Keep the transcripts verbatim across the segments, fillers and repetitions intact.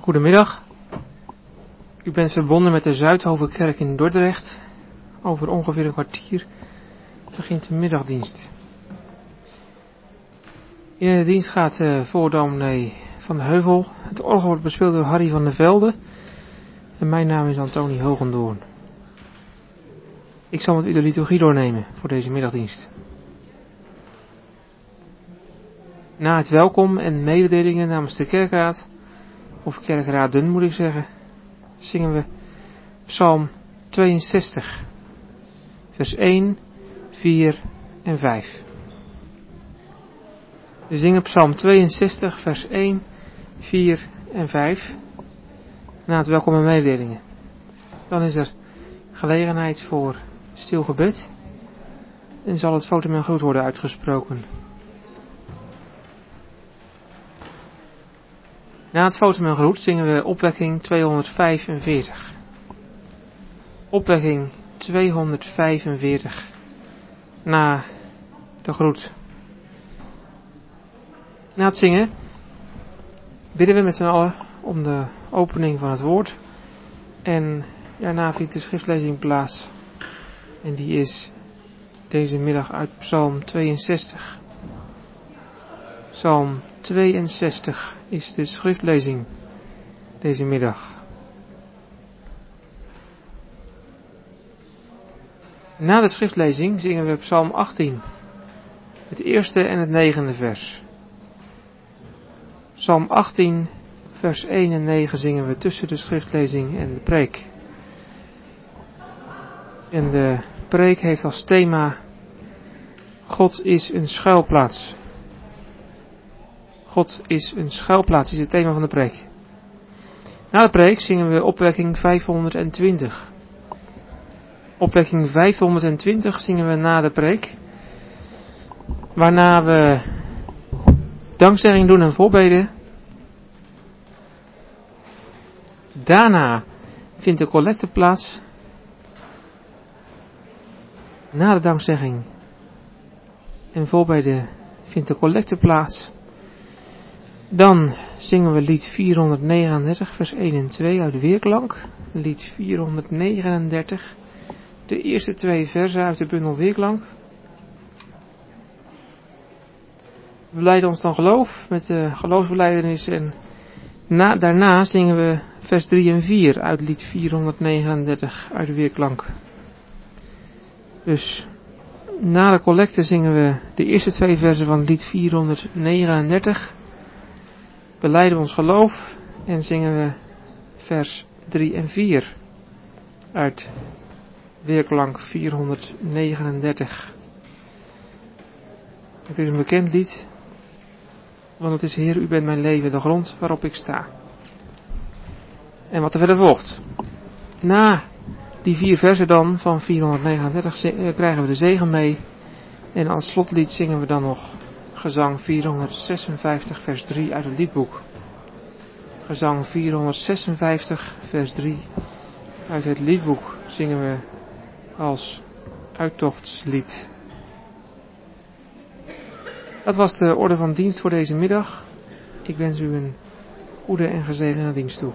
Goedemiddag. U bent verbonden met de Zuidhovenkerk in Dordrecht. Over ongeveer een kwartier begint de middagdienst. In de dienst gaat uh, voordominee Van de Heuvel. Het orgel wordt bespeeld door Harry van der Velde. En mijn naam is Antonie Hogendoorn. Ik zal met u de liturgie doornemen voor deze middagdienst. Na het welkom en mededelingen namens de kerkraad, of kerkraden moet ik zeggen, zingen we Psalm tweeënzestig, vers één, vier en vijf. We zingen Psalm tweeënzestig, vers één, vier en vijf. Na het welkom en mededelingen. Dan is er gelegenheid voor stil gebed en zal het votum en groet worden uitgesproken. Na het fotum en groet zingen we opwekking tweehonderdvijfenveertig. Opwekking tweehonderdvijfenveertig. Na de groet. Na het zingen bidden we met z'n allen om de opening van het woord. En daarna vindt de schriftlezing plaats. En die is deze middag uit Psalm tweeënzestig. Psalm tweeënzestig is de schriftlezing deze middag. Na de schriftlezing zingen we Psalm achttien, het eerste en het negende vers. Psalm achttien, vers één en negen zingen we tussen de schriftlezing en de preek. En de preek heeft als thema: God is een schuilplaats. God is een schuilplaats, is het thema van de preek. Na de preek zingen we opwekking vijfhonderdtwintig. Opwekking vijfhonderdtwintig zingen we na de preek. Waarna we dankzegging doen en voorbeden. Daarna vindt de collecte plaats. Na de dankzegging en voorbeden vindt de collecte plaats. Dan zingen we lied vierhonderdnegenendertig, vers één en twee uit de Weerklank. Lied vierhonderdnegenendertig, de eerste twee versen uit de bundel Weerklank. We belijden ons dan geloof met de geloofsbelijdenis en na, daarna zingen we vers drie en vier uit lied vierhonderdnegenendertig uit de Weerklank. Dus na de collecte zingen we de eerste twee versen van lied vierhonderdnegenendertig. Belijden we ons geloof en zingen we vers drie en vier uit Weerklank vierhonderdnegenendertig. Het is een bekend lied, want het is: Heer, u bent mijn leven, de grond waarop ik sta. En wat er verder volgt. Na die vier versen dan van vierhonderdnegenendertig krijgen we de zegen mee. En als slotlied zingen we dan nog Gezang vierhonderdzesenvijftig, vers drie uit het liedboek. Gezang vierhonderdzesenvijftig, vers drie uit het liedboek zingen we als uittochtslied. Dat was de orde van dienst voor deze middag. Ik wens u een goede en gezegende dienst toe.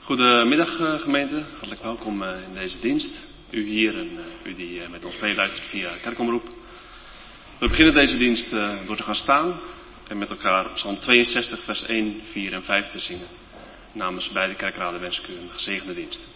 Goedemiddag uh, gemeente, hartelijk welkom uh, in deze dienst. U hier en uh, u die uh, met ons meeluistert via kerkomroep. We beginnen deze dienst uh, door te gaan staan en met elkaar Psalm tweeënzestig vers één, vier en vijf te zingen. Namens beide kerkraden wens ik u een gezegende dienst.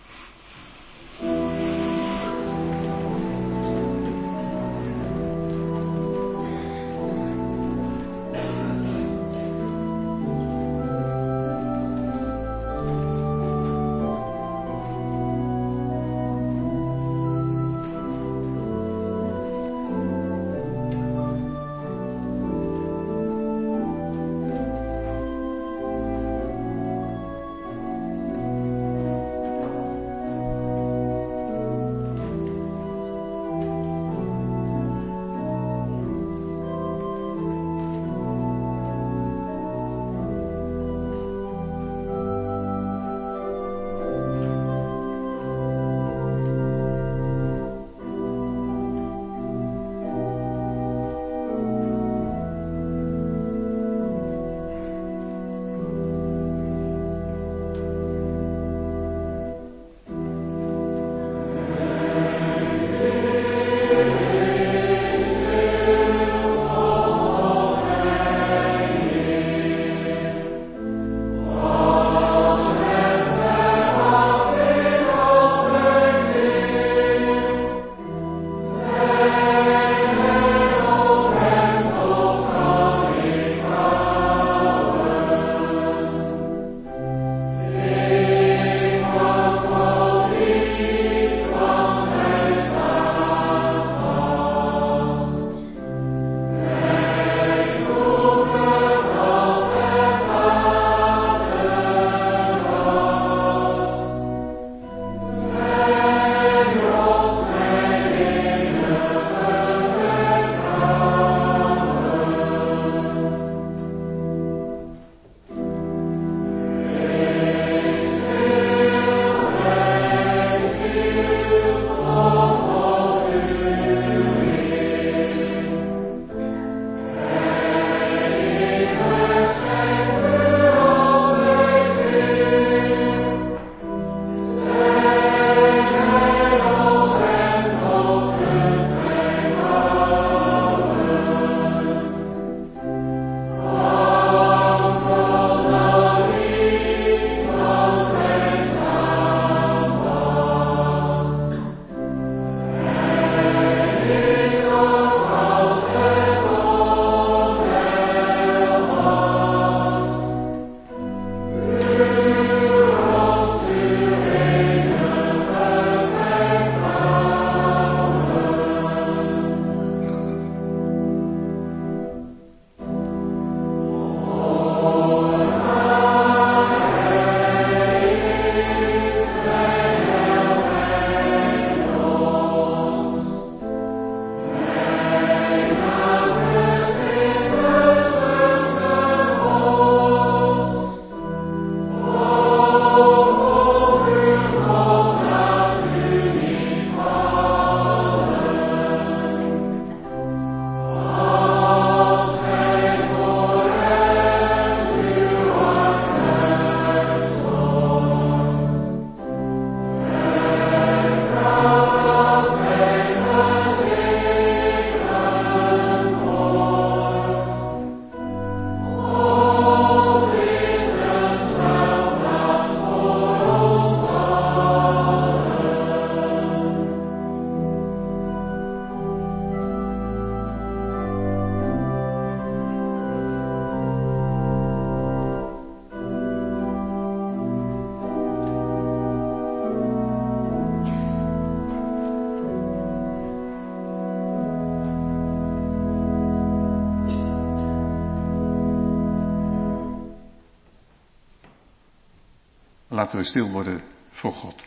Laten we stil worden voor God.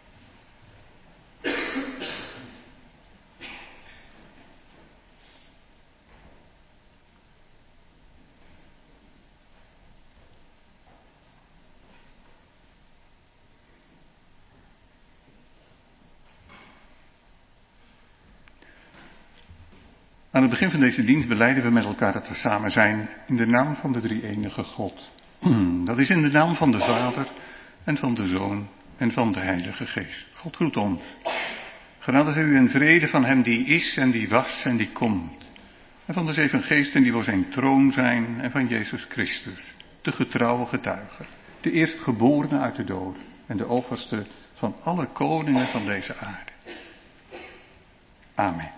Aan het begin van deze dienst belijden we met elkaar dat we samen zijn in de naam van de drie-enige God. Dat is in de naam van de Vader, en van de Zoon en van de Heilige Geest. God groet ons. Genade zij u en vrede van hem die is en die was en die komt. En van de zeven geesten die voor zijn troon zijn en van Jezus Christus, de getrouwe getuige, de eerstgeborene uit de doden en de overste van alle koningen van deze aarde. Amen.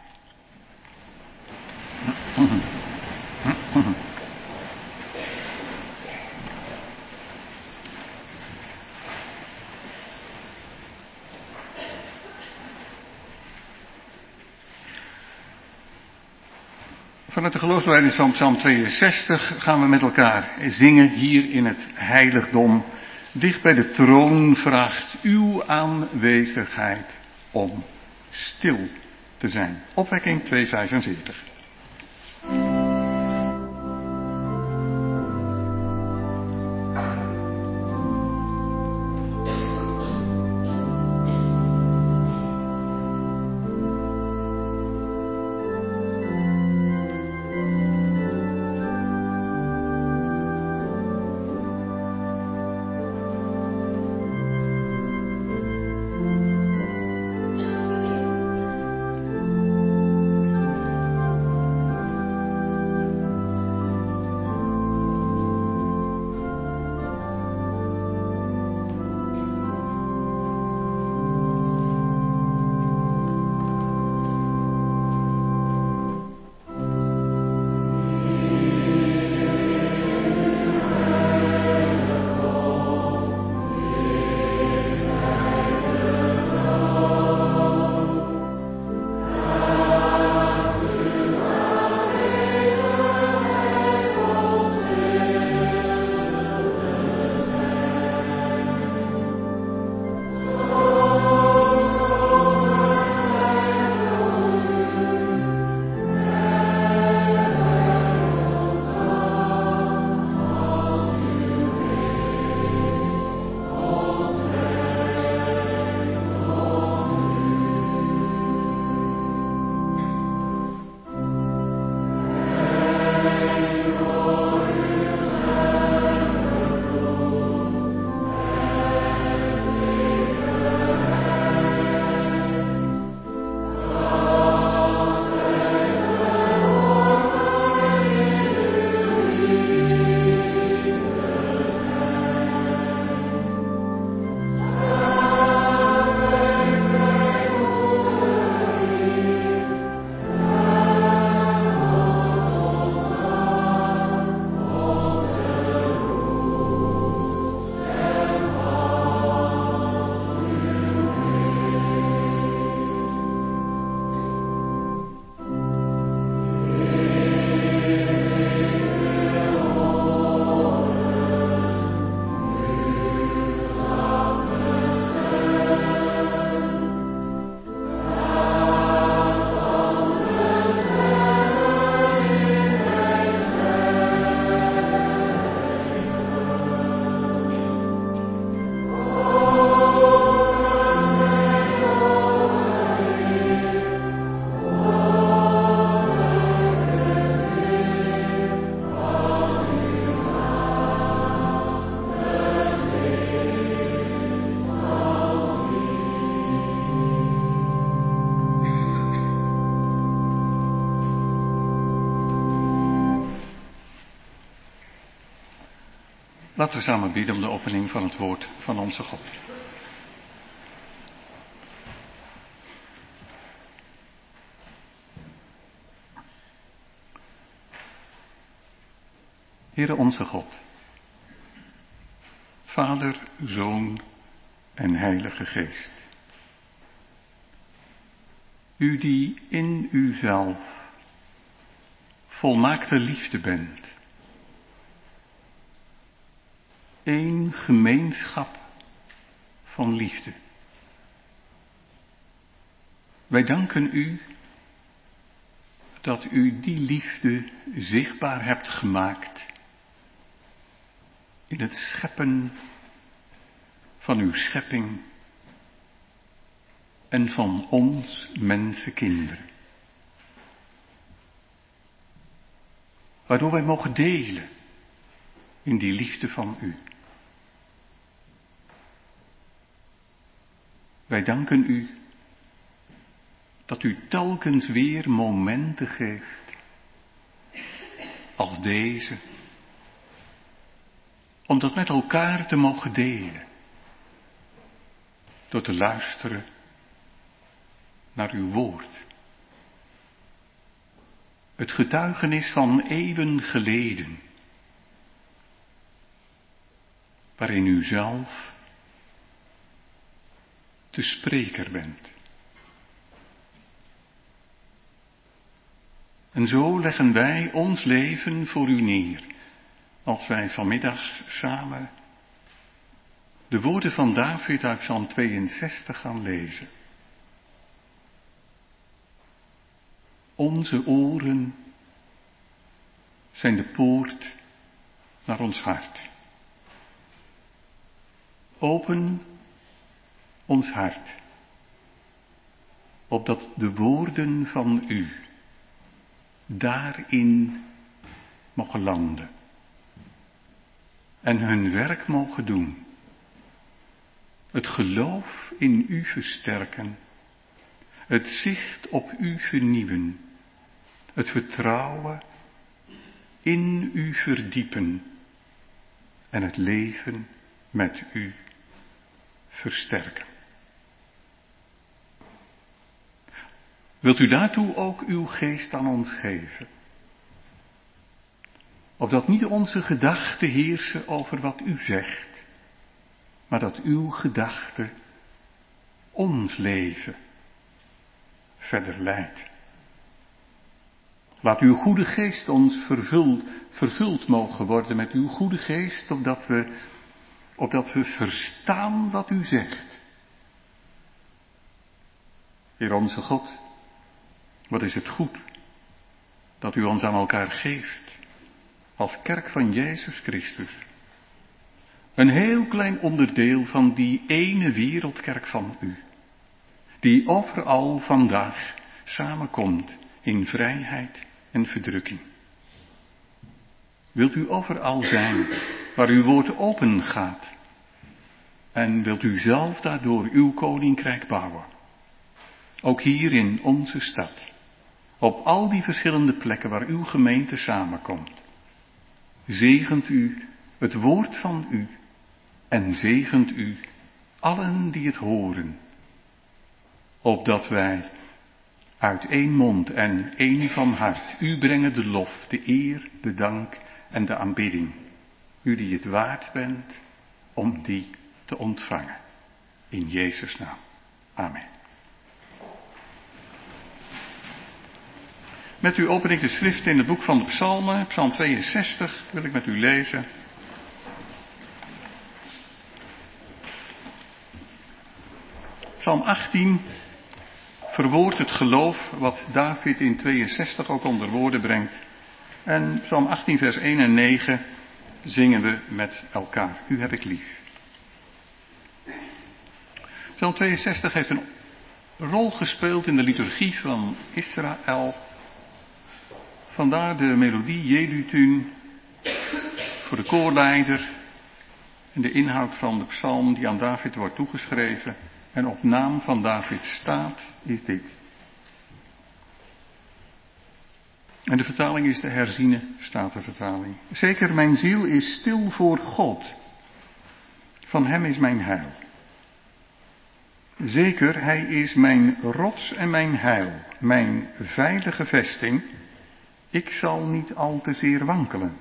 Vanuit de geloofsbelijdenis van Psalm tweeënzestig gaan we met elkaar zingen hier in het heiligdom. Dicht bij de troon vraagt uw aanwezigheid om stil te zijn. Opwekking tweehonderdvijfenveertig. Laten we samen bidden om de opening van het woord van onze God. Heere onze God, Vader, Zoon en Heilige Geest. U die in uzelf volmaakte liefde bent. Eén gemeenschap van liefde. Wij danken u dat u die liefde zichtbaar hebt gemaakt in het scheppen van uw schepping en van ons mensenkinderen. Waardoor wij mogen delen in die liefde van u. Wij danken u dat u telkens weer momenten geeft als deze, om dat met elkaar te mogen delen, door te luisteren naar uw woord. Het getuigenis van eeuwen geleden, waarin u zelf de spreker bent. En zo leggen wij ons leven voor u neer, als wij vanmiddag samen de woorden van David uit Psalm tweeënzestig gaan lezen. Onze oren zijn de poort naar ons hart. Open ons hart, opdat de woorden van u daarin mogen landen en hun werk mogen doen. Het geloof in u versterken, het zicht op u vernieuwen, het vertrouwen in u verdiepen en het leven met u versterken. Wilt u daartoe ook uw geest aan ons geven? Opdat niet onze gedachten heersen over wat u zegt, maar dat uw gedachte ons leven verder leidt. Laat uw goede geest ons vervuld, vervuld mogen worden met uw goede geest, opdat we, opdat we verstaan wat u zegt. Heer onze God, wat is het goed dat u ons aan elkaar geeft als kerk van Jezus Christus. Een heel klein onderdeel van die ene wereldkerk van u, die overal vandaag samenkomt in vrijheid en verdrukking. Wilt u overal zijn waar uw woord open gaat en wilt u zelf daardoor uw koninkrijk bouwen. Ook hier in onze stad, op al die verschillende plekken waar uw gemeente samenkomt. Zegent u het woord van u en zegent u allen die het horen, opdat wij uit één mond en één van hart u brengen de lof, de eer, de dank en de aanbidding. U die het waard bent om die te ontvangen. In Jezus' naam. Amen. Met u open ik de schrift in het boek van de Psalmen, Psalm tweeënzestig, wil ik met u lezen. Psalm achttien verwoordt het geloof wat David in tweeënzestig ook onder woorden brengt. En Psalm achttien vers één en negen zingen we met elkaar. U heb ik lief. Psalm tweeënzestig heeft een rol gespeeld in de liturgie van Israël. Vandaar de melodie Jedutun voor de koorleider en de inhoud van de psalm die aan David wordt toegeschreven en op naam van David staat, is dit. En de vertaling is de herziene statenvertaling. Zeker mijn ziel is stil voor God. Van hem is mijn heil. Zeker hij is mijn rots en mijn heil, mijn veilige vesting. Ik zal niet al te zeer wankelen.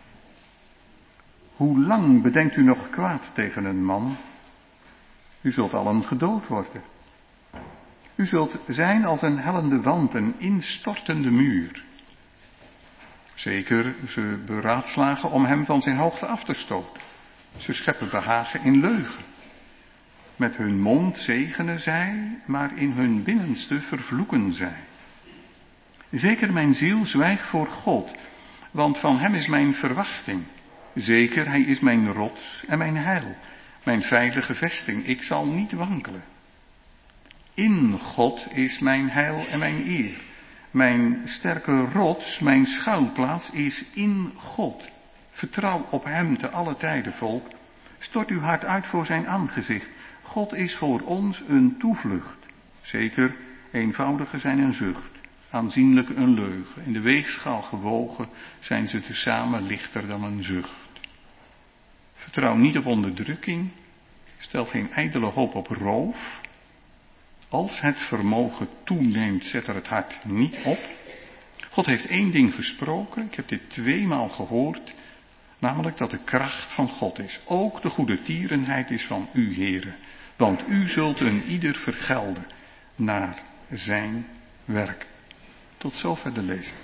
Hoe lang bedenkt u nog kwaad tegen een man? U zult allen gedood worden. U zult zijn als een hellende wand, een instortende muur. Zeker, ze beraadslagen om hem van zijn hoogte af te stoten. Ze scheppen behagen in leugen. Met hun mond zegenen zij, maar in hun binnenste vervloeken zij. Zeker mijn ziel zwijgt voor God, want van hem is mijn verwachting. Zeker hij is mijn rots en mijn heil, mijn veilige vesting, ik zal niet wankelen. In God is mijn heil en mijn eer. Mijn sterke rots, mijn schuilplaats is in God. Vertrouw op hem te alle tijden, volk. Stort uw hart uit voor zijn aangezicht. God is voor ons een toevlucht. Zeker, eenvoudige zijn een zucht, aanzienlijk een leugen. In de weegschaal gewogen zijn ze tezamen lichter dan een zucht. Vertrouw niet op onderdrukking, stel geen ijdele hoop op roof. Als het vermogen toeneemt, zet er het hart niet op. God heeft één ding gesproken, ik heb dit tweemaal gehoord, namelijk dat de kracht van God is. Ook de goede tierenheid is van u, Heere, want u zult een ieder vergelden naar zijn werk. Tot zover de lezing.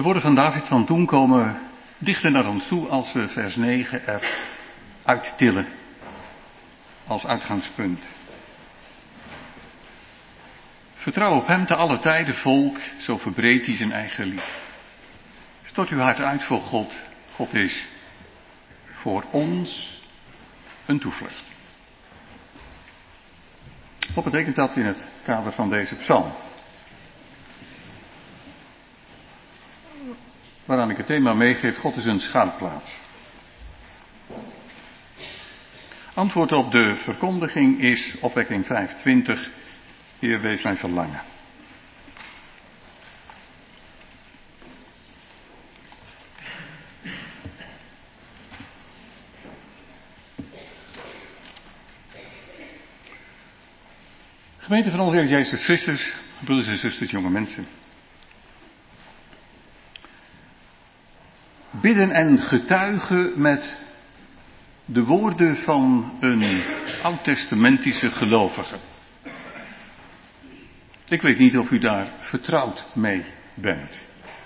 woorden van David van toen komen dichter naar ons toe als we vers negen er uittillen als uitgangspunt. Vertrouw op hem te alle tijden, volk, zo verbreedt hij zijn eigen lied. Stort uw hart uit voor God. God is voor ons een toevlucht. Wat betekent dat in het kader van deze psalm? Waaraan ik het thema meegeef, God is een schuilplaats. Antwoord op de verkondiging is opwekking vijfentwintig, Heer, wees mijn verlangen. Gemeente van onze Heer Jezus Christus, broeders en zusters, jonge mensen. Bidden en getuigen met de woorden van een oud-testamentische gelovige. Ik weet niet of u daar vertrouwd mee bent.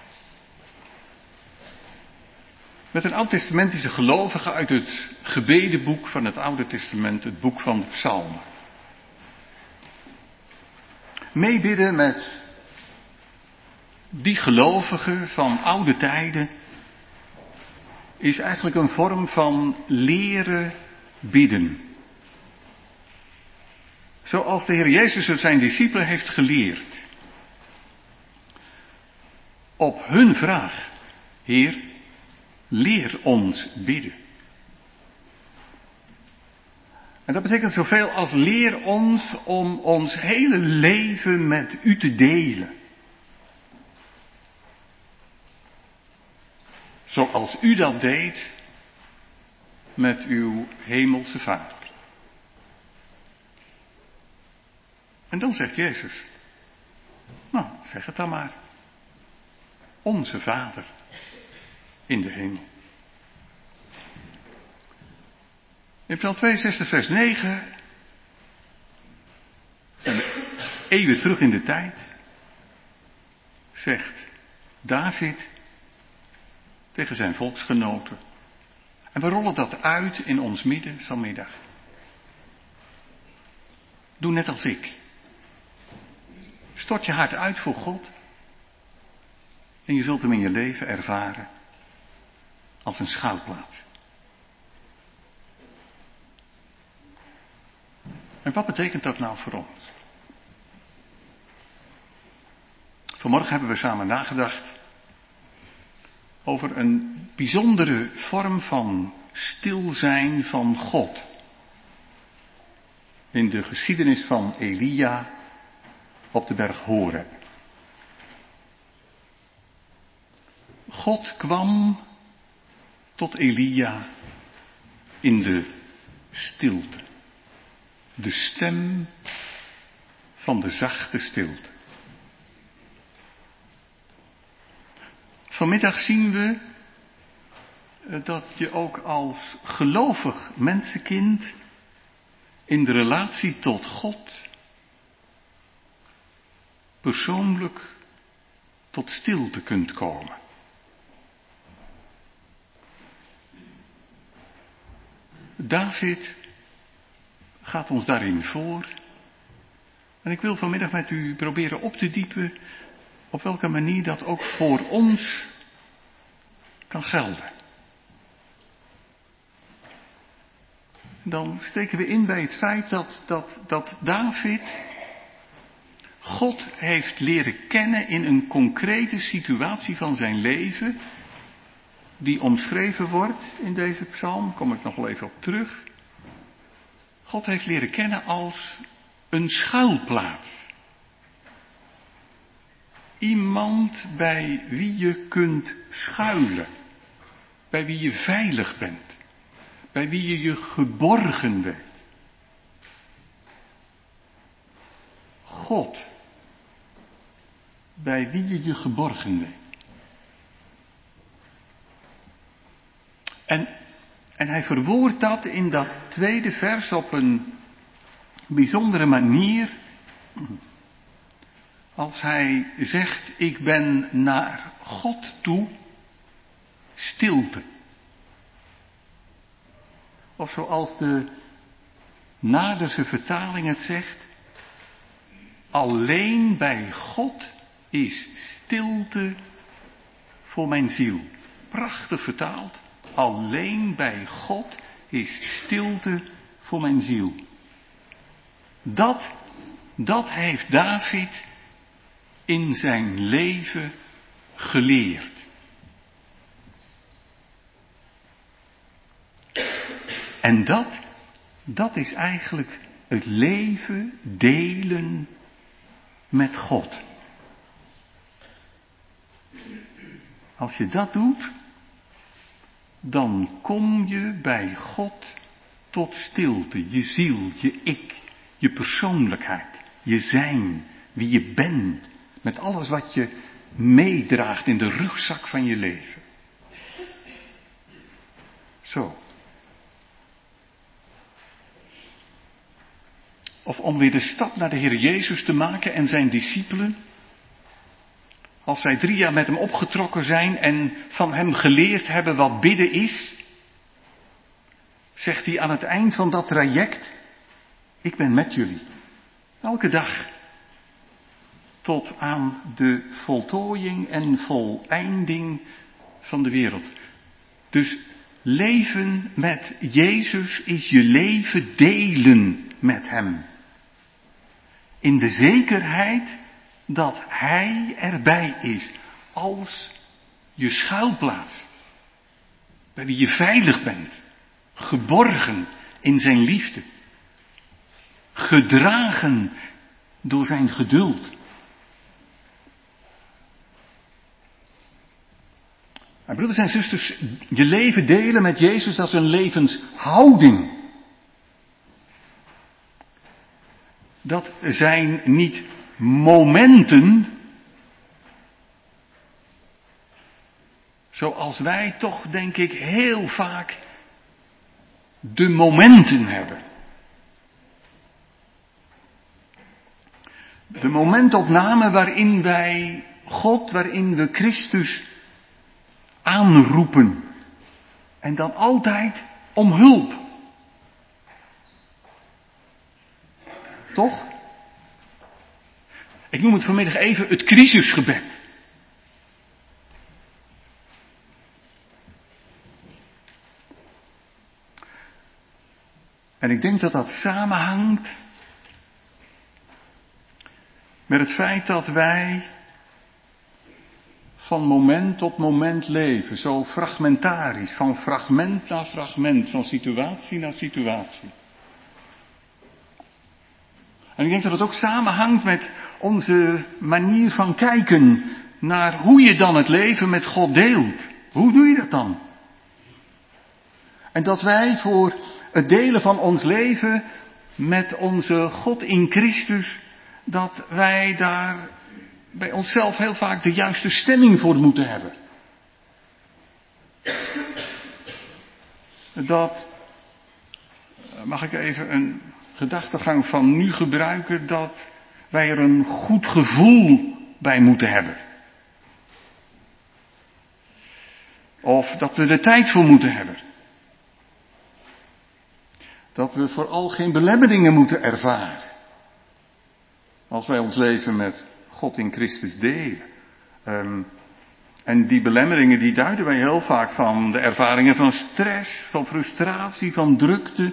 Met een oud-testamentische gelovige uit het gebedenboek van het Oude Testament, het boek van de Psalmen. Meebidden met die gelovigen van oude tijden is eigenlijk een vorm van leren bidden. Zoals de Heer Jezus het zijn discipelen heeft geleerd. Op hun vraag, Heer, leer ons bidden. En dat betekent zoveel als leer ons om ons hele leven met u te delen. Zoals u dat deed met uw hemelse Vader. En dan zegt Jezus, nou, zeg het dan maar. Onze Vader in de hemel. In Psalm tweeënzestig vers negen, zijn we eeuwen terug in de tijd, zegt David tegen zijn volksgenoten. En we rollen dat uit in ons midden vanmiddag. Doe net als ik. Stort je hart uit voor God. En je zult hem in je leven ervaren als een schuilplaats. En wat betekent dat nou voor ons? Vanmorgen hebben we samen nagedacht over een bijzondere vorm van stilzijn van God. In de geschiedenis van Elia op de berg Horeb. God kwam tot Elia in de stilte. De stem van de zachte stilte. Vanmiddag zien we dat je ook als gelovig mensenkind in de relatie tot God persoonlijk tot stilte kunt komen. David gaat ons daarin voor. En ik wil vanmiddag met u proberen op te diepen op welke manier dat ook voor ons kan gelden. Dan steken we in bij het feit dat, dat, dat David God heeft leren kennen in een concrete situatie van zijn leven, die omschreven wordt in deze psalm, daar kom ik nog wel even op terug. God heeft leren kennen als een schuilplaats. Iemand bij wie je kunt schuilen. Bij wie je veilig bent. Bij wie je je geborgen bent. God. Bij wie je je geborgen bent. En, en hij verwoordt dat in dat tweede vers op een bijzondere manier. als hij zegt, ik ben naar God toe stilte. Of zoals de Naardense vertaling het zegt, alleen bij God is stilte voor mijn ziel. Prachtig vertaald. Alleen bij God is stilte voor mijn ziel. Dat, dat heeft David in zijn leven geleerd. En dat, dat is eigenlijk het leven delen met God. Als je dat doet, dan kom je bij God tot stilte. Je ziel, je ik, je persoonlijkheid, je zijn, wie je bent. Met alles wat je meedraagt in de rugzak van je leven. Zo. Of om weer de stap naar de Heer Jezus te maken en zijn discipelen. Als zij drie jaar met hem opgetrokken zijn en van hem geleerd hebben wat bidden is. Zegt hij aan het eind van dat traject. Ik ben met jullie. Elke dag. Tot aan de voltooiing en voleinding van de wereld. Dus leven met Jezus is je leven delen met hem. In de zekerheid dat hij erbij is. Als je schuilplaats. Bij wie je veilig bent. Geborgen in zijn liefde. Gedragen door zijn geduld. En broeders en zusters, je leven delen met Jezus, dat is een levenshouding. Dat zijn niet momenten, zoals wij toch denk ik heel vaak de momenten hebben. De momentopname waarin wij God, waarin we Christus aanroepen. En dan altijd om hulp. Toch? Ik noem het vanmiddag even het crisisgebed. En ik denk dat dat samenhangt met het feit dat wij van moment tot moment leven, zo fragmentarisch, van fragment naar fragment, van situatie naar situatie. En ik denk dat het ook samenhangt met onze manier van kijken naar hoe je dan het leven met God deelt. Hoe doe je dat dan? En dat wij voor het delen van ons leven met onze God in Christus, dat wij daar bij onszelf heel vaak de juiste stemming voor moeten hebben. Dat, mag ik even een gedachtegang van nu gebruiken, dat wij er een goed gevoel bij moeten hebben. Of dat we er tijd voor moeten hebben. Dat we vooral geen belemmeringen moeten ervaren. Als wij ons leven met God in Christus delen. Um, en die belemmeringen die duiden wij heel vaak van de ervaringen van stress, van frustratie, van drukte.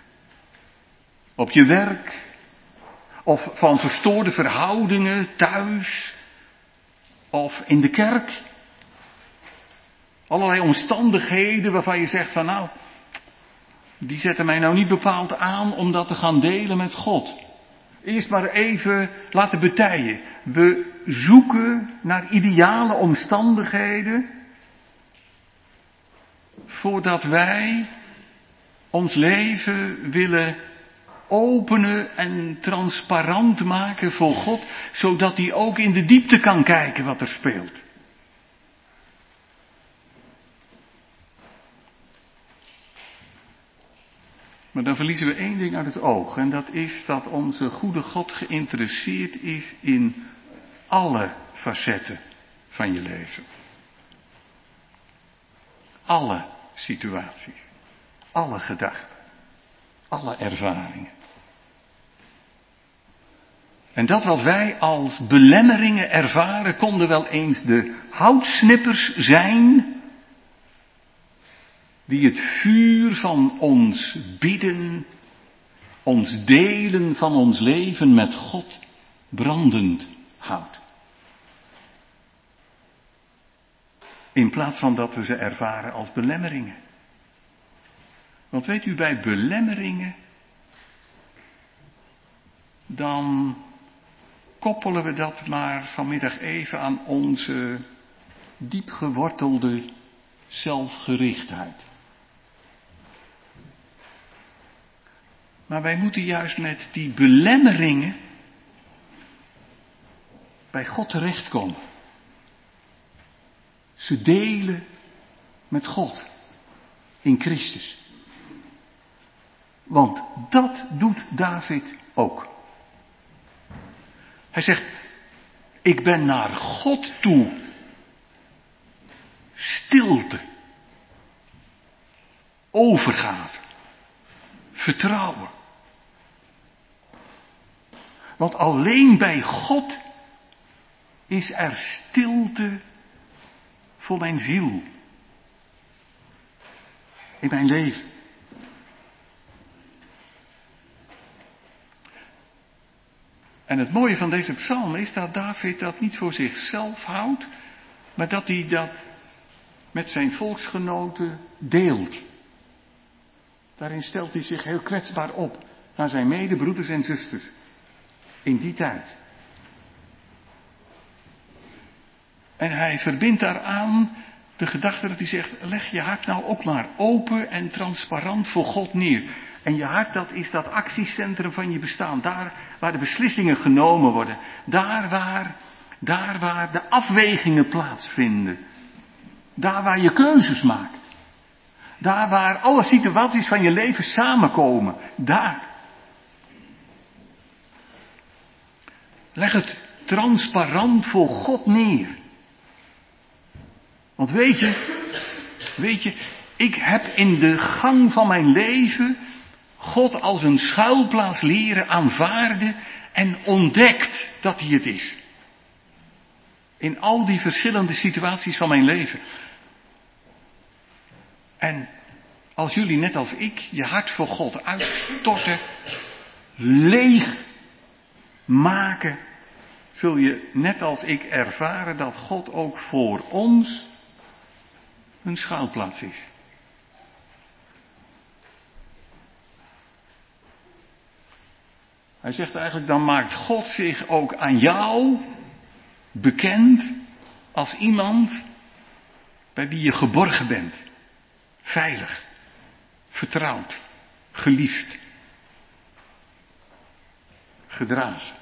Op je werk. Of van verstoorde verhoudingen thuis. Of in de kerk. Allerlei omstandigheden waarvan je zegt van nou, die zetten mij nou niet bepaald aan om dat te gaan delen met God. Eerst maar even laten betijen. We zoeken naar ideale omstandigheden voordat wij ons leven willen openen en transparant maken voor God, zodat hij ook in de diepte kan kijken wat er speelt. Maar dan verliezen we één ding uit het oog. En dat is dat onze goede God geïnteresseerd is in alle facetten van je leven. Alle situaties. Alle gedachten. Alle ervaringen. En dat wat wij als belemmeringen ervaren, konden wel eens de houtsnippers zijn die het vuur van ons bidden, ons delen van ons leven met God brandend houdt. In plaats van dat we ze ervaren als belemmeringen. Want weet u, bij belemmeringen, dan koppelen we dat maar vanmiddag even aan onze diep gewortelde zelfgerichtheid. Maar wij moeten juist met die belemmeringen bij God terechtkomen. Ze delen met God in Christus. Want dat doet David ook. Hij zegt, ik ben naar God toe stilte, overgave, vertrouwen. Want alleen bij God is er stilte voor mijn ziel. In mijn leven. En het mooie van deze psalm is dat David dat niet voor zichzelf houdt, maar dat hij dat met zijn volksgenoten deelt. Daarin stelt hij zich heel kwetsbaar op naar zijn medebroeders en zusters in die tijd. En hij verbindt daaraan de gedachte dat hij zegt, leg je hart nou ook maar open en transparant voor God neer. En je hart, dat is dat actiecentrum van je bestaan. Daar waar de beslissingen genomen worden. Daar waar, daar waar de afwegingen plaatsvinden. Daar waar je keuzes maakt. Daar waar alle situaties van je leven samenkomen. Daar. Leg het transparant voor God neer. Want weet je, weet je, ik heb in de gang van mijn leven God als een schuilplaats leren aanvaarden en ontdekt dat hij het is. In al die verschillende situaties van mijn leven. En als jullie net als ik je hart voor God uitstorten, leeg maken, zul je net als ik ervaren dat God ook voor ons een schuilplaats is. Hij zegt eigenlijk, dan maakt God zich ook aan jou bekend als iemand bij wie je geborgen bent. Veilig, vertrouwd, geliefd, gedragen.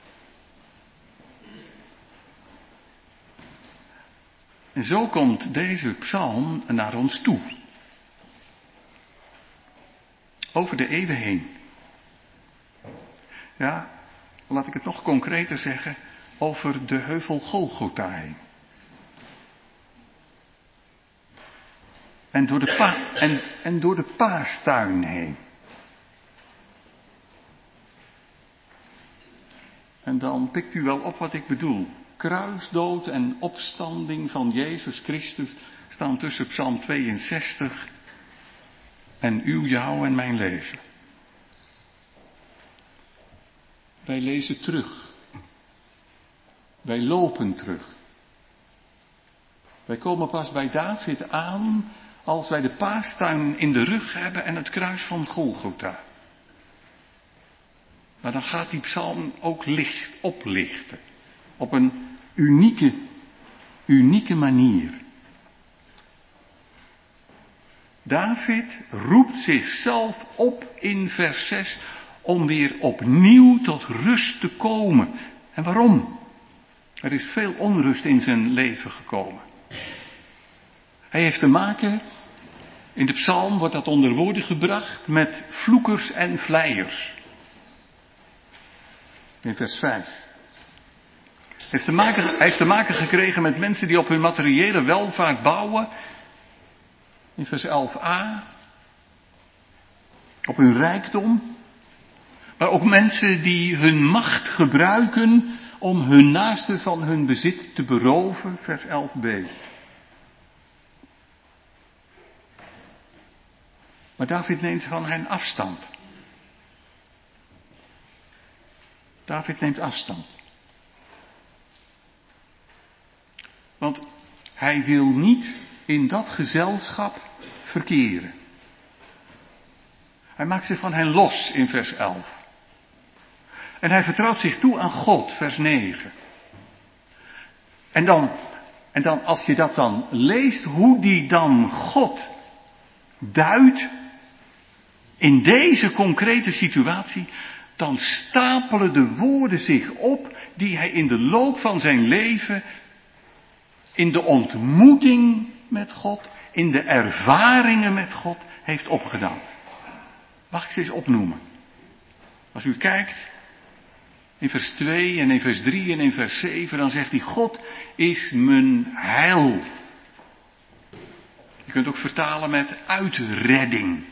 En zo komt deze psalm naar ons toe. Over de eeuwen heen. Ja, laat ik het nog concreter zeggen, over de heuvel Golgotha heen. En door de, pa- en, en door de paastuin heen. En dan pikt u wel op wat ik bedoel. Kruisdood en opstanding van Jezus Christus staan tussen Psalm tweeënzestig en uw, jou en mijn leven. Wij lezen terug. Wij lopen terug. Wij komen pas bij David aan als wij de paastuin in de rug hebben en het kruis van Golgotha. Maar dan gaat die psalm ook licht oplichten. Op een unieke, unieke manier. David roept zichzelf op in vers zes om weer opnieuw tot rust te komen. En waarom? Er is veel onrust in zijn leven gekomen. Hij heeft te maken, in de psalm wordt dat onder woorden gebracht, met vloekers en vleiers. In vers vijf. heeft te maken, hij heeft te maken gekregen met mensen die op hun materiële welvaart bouwen. In vers elf a. Op hun rijkdom. Maar ook mensen die hun macht gebruiken om hun naaste van hun bezit te beroven. Vers elf b. Maar David neemt van hen afstand. David neemt afstand. Want hij wil niet in dat gezelschap verkeren. Hij maakt zich van hen los in vers elf. En hij vertrouwt zich toe aan God, vers negen. En dan, en dan als je dat dan leest, hoe die dan God duidt in deze concrete situatie, dan stapelen de woorden zich op die hij in de loop van zijn leven, in de ontmoeting met God, in de ervaringen met God heeft opgedaan. Mag ik ze eens opnoemen? Als u kijkt in vers twee en in vers drie en in vers zeven, dan zegt hij: God is mijn heil. Je kunt ook vertalen met uitredding.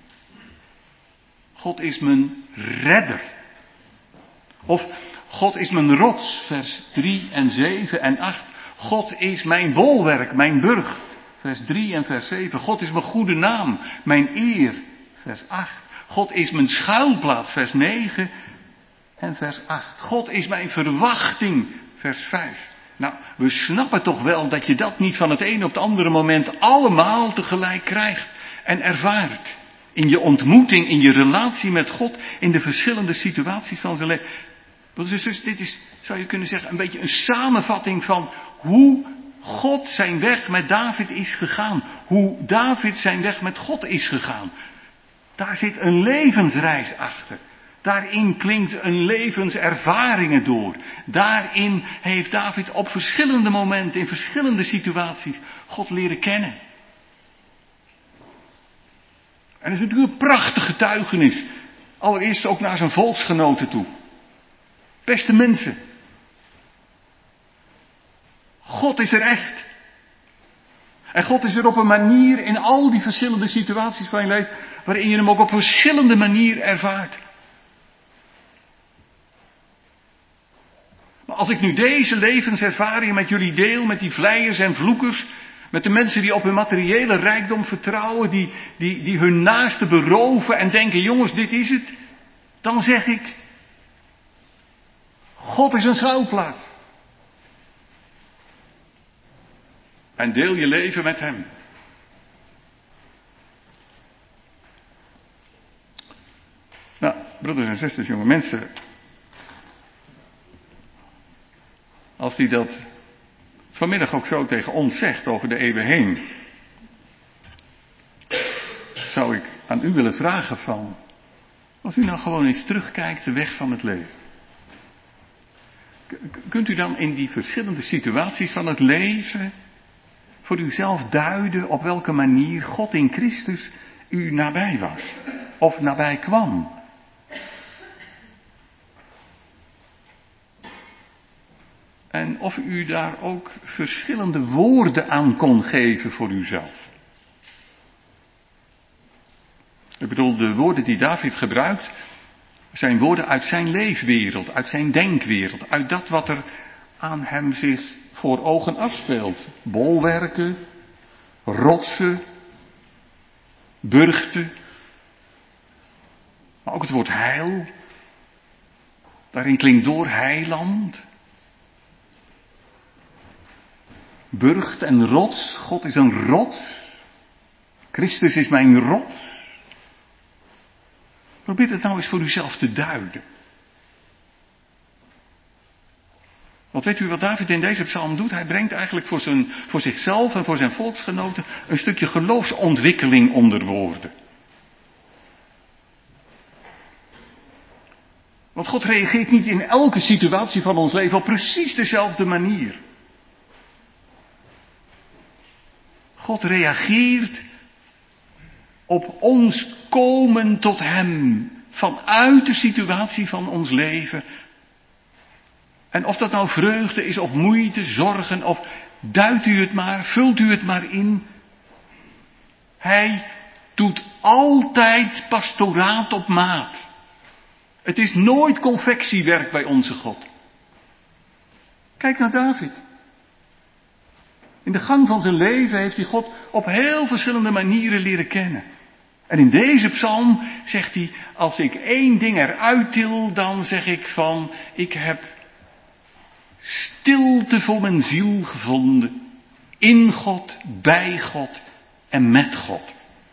God is mijn redder. Of God is mijn rots, vers drie en zeven en acht. God is mijn bolwerk, mijn burcht, vers drie en vers zeven. God is mijn goede naam, mijn eer, vers acht. God is mijn schuilplaats, vers negen en vers acht. God is mijn verwachting, vers vijf. Nou, we snappen toch wel dat je dat niet van het een op het andere moment allemaal tegelijk krijgt en ervaart. In je ontmoeting, in je relatie met God, in de verschillende situaties van zijn leven. Dus dit is, zou je kunnen zeggen, een beetje een samenvatting van hoe God zijn weg met David is gegaan. Hoe David zijn weg met God is gegaan. Daar zit een levensreis achter. Daarin klinkt een levenservaringen door. Daarin heeft David op verschillende momenten, in verschillende situaties, God leren kennen. En dat is natuurlijk een prachtige getuigenis. Allereerst ook naar zijn volksgenoten toe. Beste mensen. God is er echt. En God is er op een manier in al die verschillende situaties van je leven, waarin je hem ook op verschillende manieren ervaart. Maar als ik nu deze levenservaringen met jullie deel, met die vleiers en vloekers, met de mensen die op hun materiële rijkdom vertrouwen, die, die, die hun naasten beroven en denken: jongens, dit is het. Dan zeg ik: God is een schuilplaats. En deel je leven met hem. Nou, broeders en zusters, jonge mensen. Als hij dat vanmiddag ook zo tegen ons zegt over de eeuwen heen, zou ik aan u willen vragen van, als u nou gewoon eens terugkijkt de weg van het leven. Kunt u dan in die verschillende situaties van het leven voor uzelf duiden op welke manier God in Christus u nabij was? Of nabij kwam? En of u daar ook verschillende woorden aan kon geven voor uzelf. Ik bedoel, de woorden die David gebruikt, zijn woorden uit zijn leefwereld, uit zijn denkwereld, uit dat wat er aan hem zich voor ogen afspeelt. Bolwerken, rotsen, burchten, maar ook het woord heil. Daarin klinkt door heiland. Burcht en rots, God is een rots. Christus is mijn rots. Probeer het nou eens voor uzelf te duiden. Want weet u wat David in deze psalm doet? Hij brengt eigenlijk voor, zijn, voor zichzelf en voor zijn volksgenoten een stukje geloofsontwikkeling onder woorden. Want God reageert niet in elke situatie van ons leven op precies dezelfde manier. God reageert op ons komen tot hem vanuit de situatie van ons leven. En of dat nou vreugde is of moeite, zorgen of duidt u het maar, vult u het maar in. Hij doet altijd pastoraat op maat. Het is nooit confectiewerk bij onze God. Kijk naar David. In de gang van zijn leven heeft hij God op heel verschillende manieren leren kennen. En in deze psalm zegt hij, als ik één ding eruit til, dan zeg ik van, ik heb stilte voor mijn ziel gevonden. In God, bij God en met God.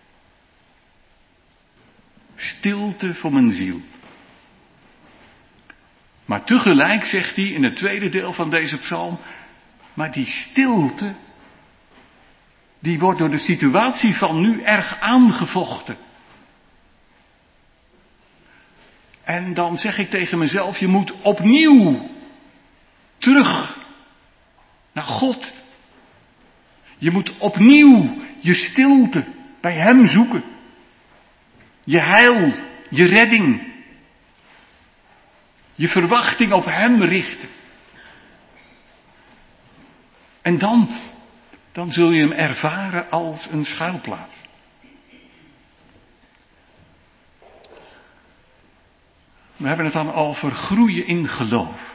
Stilte voor mijn ziel. Maar tegelijk zegt hij in het tweede deel van deze psalm, maar die stilte, die wordt door de situatie van nu erg aangevochten. En dan zeg ik tegen mezelf, je moet opnieuw terug naar God. Je moet opnieuw je stilte bij Hem zoeken. Je heil, je redding. Je verwachting op Hem richten. En dan, dan zul je Hem ervaren als een schuilplaats. We hebben het dan over groeien in geloof.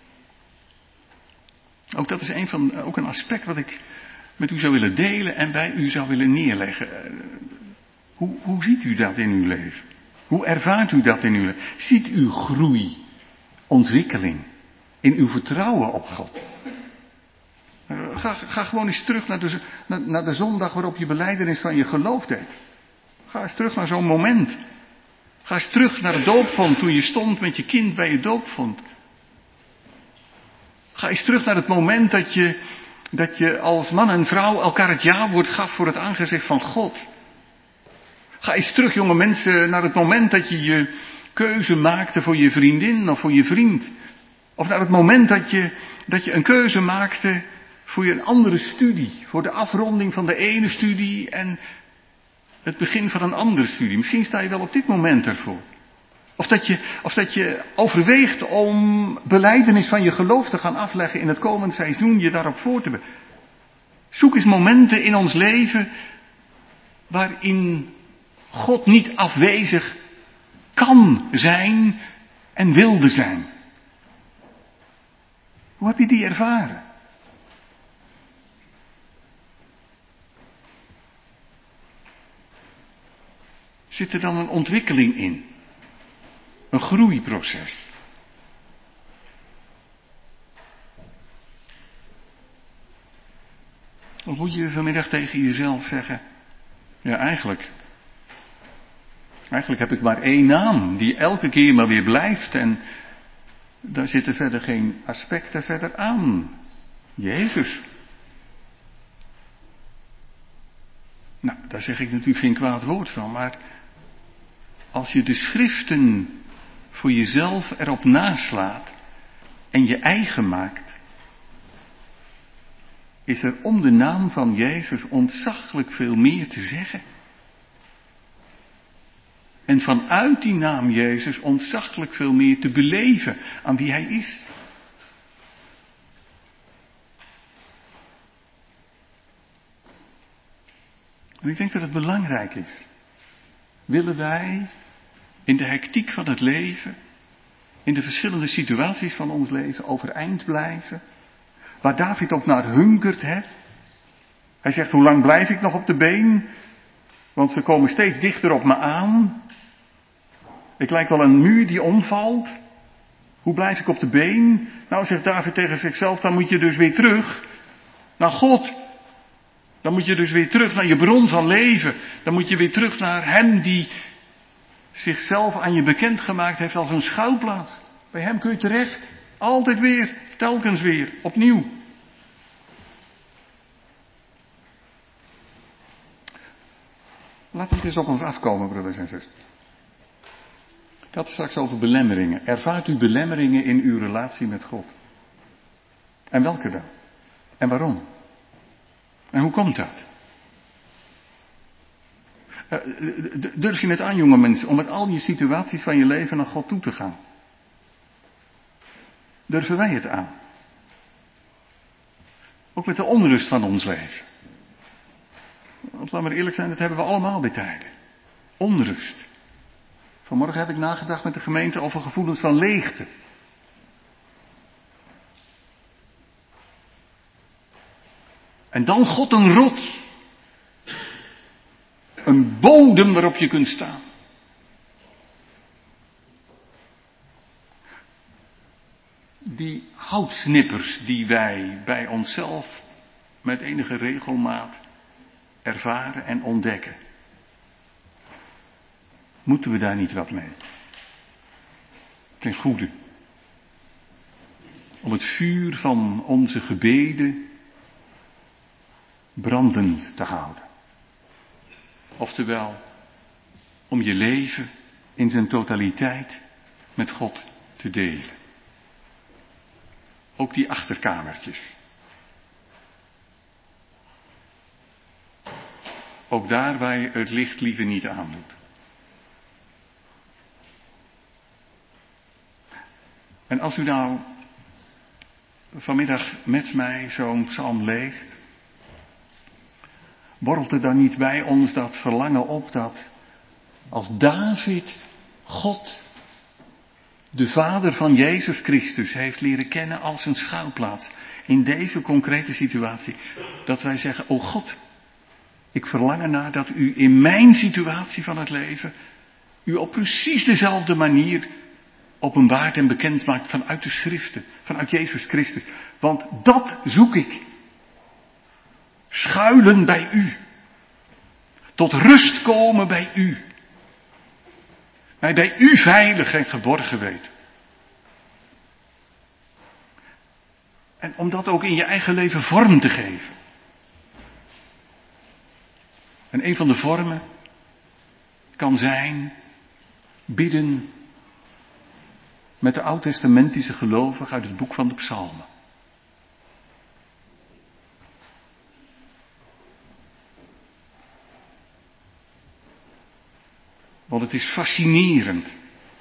Ook dat is een, van, ook een aspect wat ik met u zou willen delen en bij u zou willen neerleggen. Hoe, hoe ziet u dat in uw leven? Hoe ervaart u dat in uw leven? Ziet u groei, ontwikkeling in uw vertrouwen op God? Ga, ga gewoon eens terug naar de, naar, naar de zondag waarop je belijdenis van je geloof deed. Ga eens terug naar zo'n moment. Ga eens terug naar de doopvond toen je stond met je kind bij je doopvond. Ga eens terug naar het moment dat je, dat je als man en vrouw elkaar het jawoord gaf voor het aangezicht van God. Ga eens terug, jonge mensen, naar het moment dat je je keuze maakte voor je vriendin of voor je vriend. Of naar het moment dat je, dat je een keuze maakte voor je een andere studie. Voor de afronding van de ene studie en het begin van een andere studie. Misschien sta je wel op dit moment ervoor. Of dat je, of dat je overweegt om belijdenis van je geloof te gaan afleggen in het komend seizoen, je daarop voor te bereiden. Zoek eens momenten in ons leven waarin God niet afwezig kan zijn en wilde zijn. Hoe heb je die ervaren? Zit er dan een ontwikkeling in? Een groeiproces? Of moet je vanmiddag tegen jezelf zeggen, ja eigenlijk, eigenlijk heb ik maar één naam die elke keer maar weer blijft en daar zitten verder geen aspecten verder aan. Jezus. Nou, daar zeg ik natuurlijk geen kwaad woord van, maar als je de schriften voor jezelf erop naslaat en je eigen maakt, is er om de naam van Jezus ontzaglijk veel meer te zeggen. En vanuit die naam Jezus ontzaglijk veel meer te beleven aan wie Hij is. En ik denk dat het belangrijk is. Willen wij in de hectiek van het leven, in de verschillende situaties van ons leven overeind blijven? Waar David ook naar hunkert, hè? Hij zegt, hoe lang blijf ik nog op de been? Want ze komen steeds dichter op me aan. Ik lijk wel een muur die omvalt. Hoe blijf ik op de been? Nou, zegt David tegen zichzelf, dan moet je dus weer terug naar God. Dan moet je dus weer terug naar je bron van leven. Dan moet je weer terug naar Hem die zichzelf aan je bekendgemaakt heeft als een schuilplaats. Bij Hem kun je terecht. Altijd weer, telkens weer, opnieuw. Laten we het eens op ons afkomen, broeders en zusters. Ik had het straks over belemmeringen. Ervaart u belemmeringen in uw relatie met God? En welke dan? En waarom? En hoe komt dat? Durf je het aan, jonge mensen, om met al je situaties van je leven naar God toe te gaan? durven wij het aan? Ook met de onrust van ons leven. Want laten we eerlijk zijn, dat hebben we allemaal bij tijden. Onrust. Vanmorgen heb ik nagedacht met de gemeente over gevoelens van leegte. En dan God een rots. Een bodem waarop je kunt staan. Die houtsnippers die wij bij onszelf met enige regelmaat ervaren en ontdekken. Moeten we daar niet wat mee? Ten goede. Om het vuur van onze gebeden brandend te houden. Oftewel, om je leven in zijn totaliteit met God te delen. Ook die achterkamertjes. Ook daar waar je het licht liever niet aandoet. En als u nou vanmiddag met mij zo'n psalm leest, borrelt er dan niet bij ons dat verlangen op dat als David God, de Vader van Jezus Christus, heeft leren kennen als een schuilplaats in deze concrete situatie, dat wij zeggen, o God, ik verlang ernaar dat u in mijn situatie van het leven, u op precies dezelfde manier openbaart en bekend maakt vanuit de schriften, vanuit Jezus Christus. Want dat zoek ik. Schuilen bij u. Tot rust komen bij u. Mij bij u veilig en geborgen weten. En om dat ook in je eigen leven vorm te geven. En een van de vormen kan zijn bidden met de oud-testamentische gelovigen uit het boek van de Psalmen. Want het is fascinerend.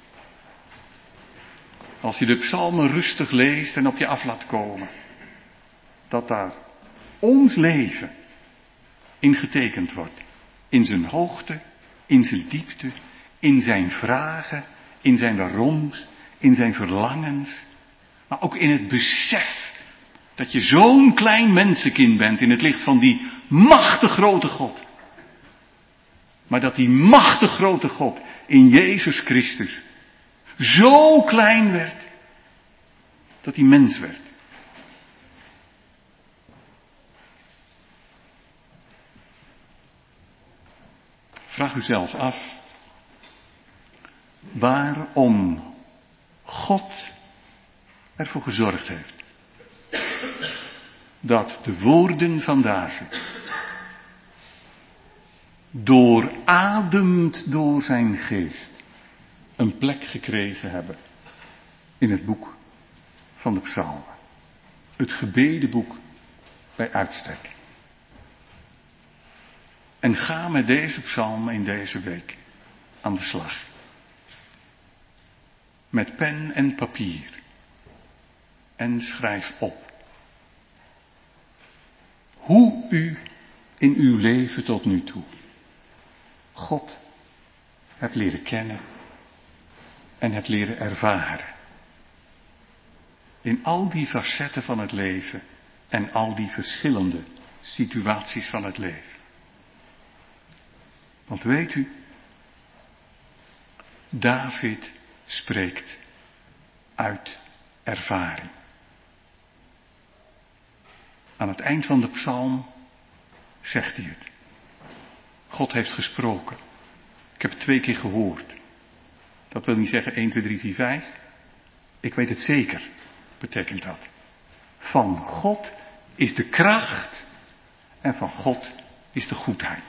Als je de psalmen rustig leest en op je af laat komen. Dat daar ons leven in getekend wordt. In zijn hoogte, in zijn diepte, in zijn vragen, in zijn waaroms, in zijn verlangens. Maar ook in het besef dat je zo'n klein mensenkind bent in het licht van die machtig grote God. Maar dat die machtig grote God in Jezus Christus zo klein werd, dat hij mens werd. Vraag uzelf af, waarom God ervoor gezorgd heeft dat de woorden van David, doorademd door zijn geest, een plek gekregen hebben in het boek van de Psalmen. Het gebedenboek bij uitstek. En ga met deze psalmen in deze week aan de slag. Met pen en papier. En schrijf op. Hoe u in uw leven tot nu toe God hebt leren kennen en hebt leren ervaren. In al die facetten van het leven en al die verschillende situaties van het leven. Want weet u, David spreekt uit ervaring. Aan het eind van de psalm zegt hij het. God heeft gesproken. Ik heb het twee keer gehoord. Dat wil niet zeggen één, twee, drie, vier, vijf. Ik weet het zeker, betekent dat. Van God is de kracht en van God is de goedheid.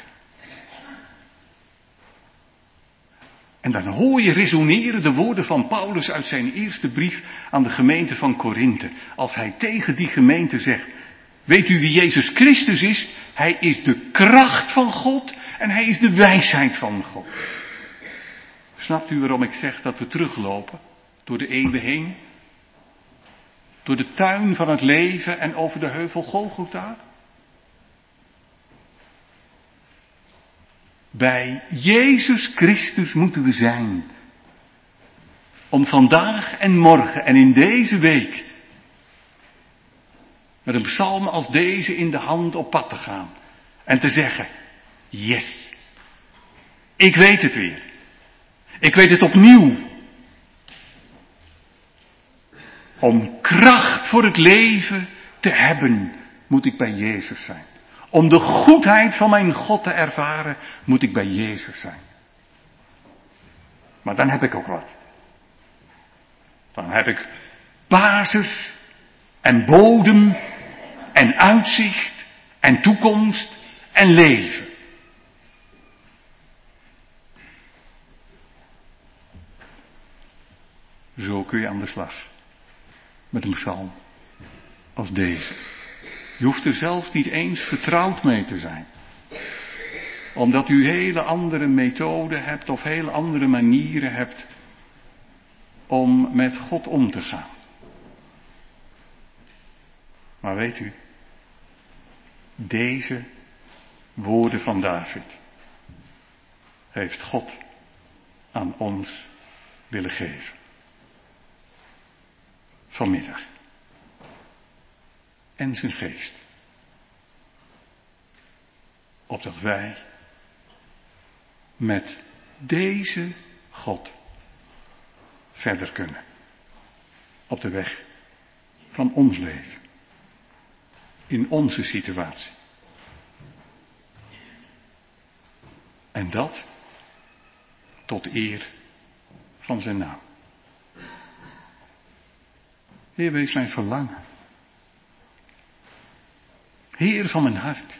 En dan hoor je resoneren de woorden van Paulus uit zijn eerste brief aan de gemeente van Korinthe. Als hij tegen die gemeente zegt, weet u wie Jezus Christus is? Hij is de kracht van God en hij is de wijsheid van God. Snapt u waarom ik zeg dat we teruglopen door de eeuwen heen? door de tuin van het leven en over de heuvel Golgotha? Bij Jezus Christus moeten we zijn. Om vandaag en morgen en in deze week met een psalm als deze in de hand op pad te gaan. En te zeggen, yes, ik weet het weer. Ik weet het opnieuw. Om kracht voor het leven te hebben, moet ik bij Jezus zijn. Om de goedheid van mijn God te ervaren, moet ik bij Jezus zijn. Maar dan heb ik ook wat. Dan heb ik basis en bodem en uitzicht en toekomst en leven. Zo kun je aan de slag met een psalm als deze. Je hoeft er zelfs niet eens vertrouwd mee te zijn. Omdat u hele andere methoden hebt of hele andere manieren hebt om met God om te gaan. Maar weet u, deze woorden van David heeft God aan ons willen geven. Vanmiddag. En zijn geest. Opdat wij met deze God verder kunnen. Op de weg van ons leven. In onze situatie. En dat tot eer van zijn naam. Heer, wees mijn verlangen. Heer van mijn hart.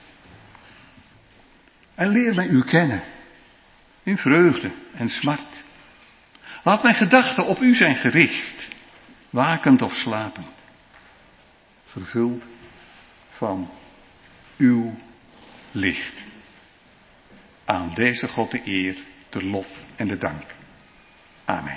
En leer mij u kennen. In vreugde en smart. Laat mijn gedachten op u zijn gericht. Wakend of slapend. Vervuld van uw licht. Aan deze God de eer, de lof en de dank. Amen.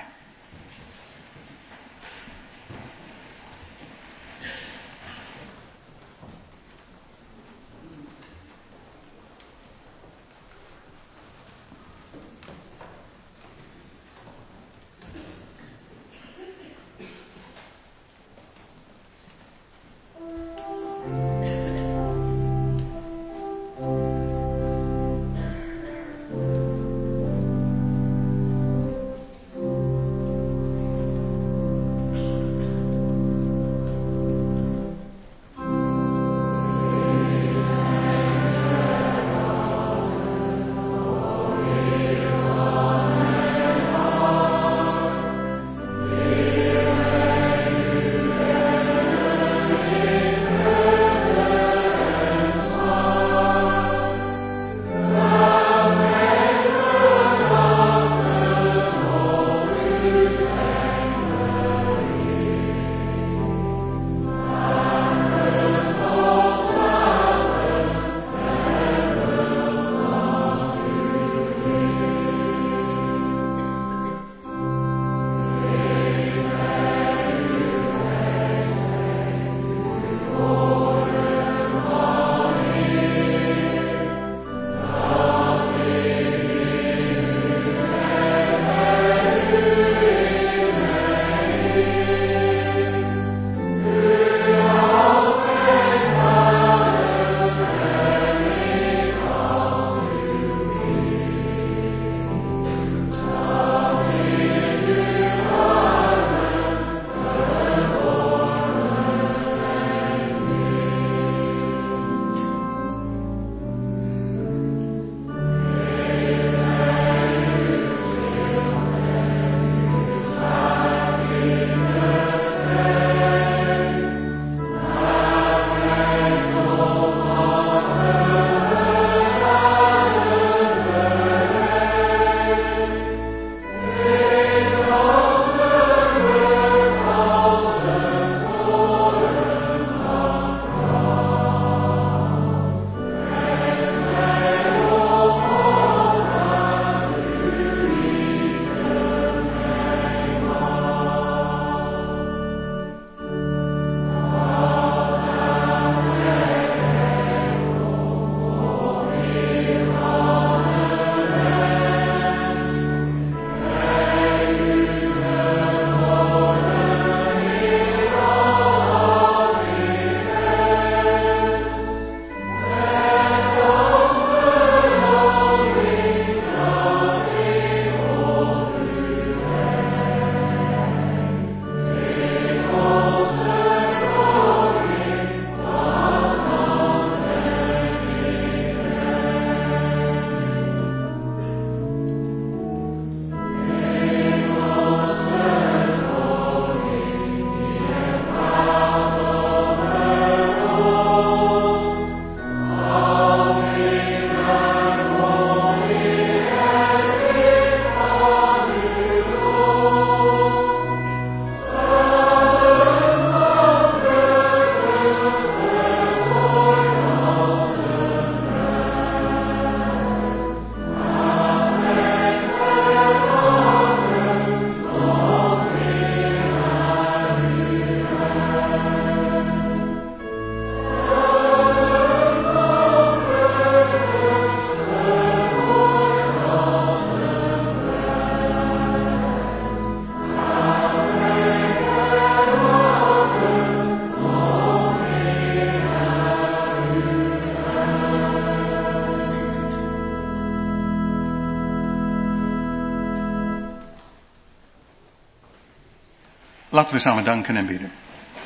Laten we samen danken en bidden.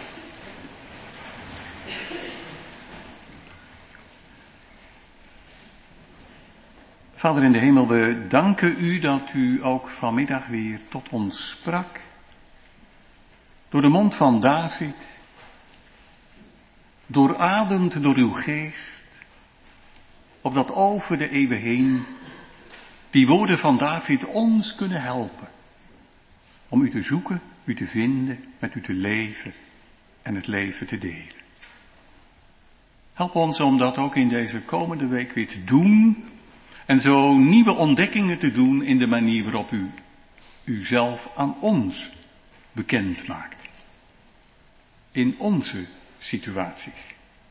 Vader in de hemel, we danken u dat u ook vanmiddag weer tot ons sprak. Door de mond van David. Doorademd door uw geest. Opdat over de eeuwen heen die woorden van David ons kunnen helpen. Om u te zoeken, u te vinden, met u te leven en het leven te delen. Help ons om dat ook in deze komende week weer te doen. En zo nieuwe ontdekkingen te doen in de manier waarop u uzelf aan ons bekend maakt. In onze situaties.